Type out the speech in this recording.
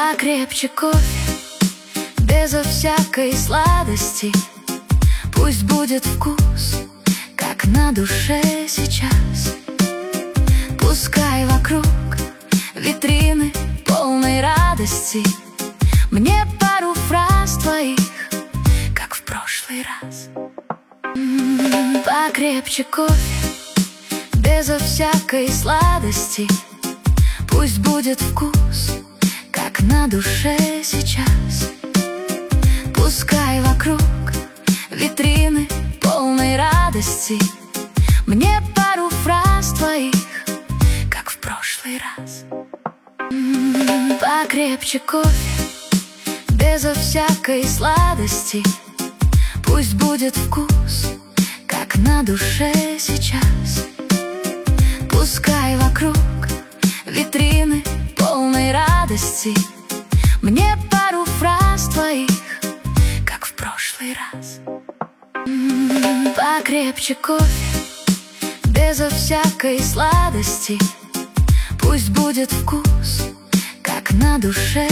Покрепче кофе, безо всякой сладости. Пусть будет вкус, как на душе сейчас. Пускай вокруг витрины полной радости. Мне пару фраз твоих, как в прошлый раз. Покрепче кофе, безо всякой сладости. Пусть будет вкус, как на душе сейчас. Пускай вокруг витрины полной радости. Мне пару фраз твоих, как в прошлый раз. Покрепче кофе, безо всякой сладости. Пусть будет вкус, как на душе сейчас. Пускай вокруг витрины полной радости. Мне пару фраз твоих, как в прошлый раз. Покрепче кофе, безо всякой сладости. Пусть будет вкус, как на душе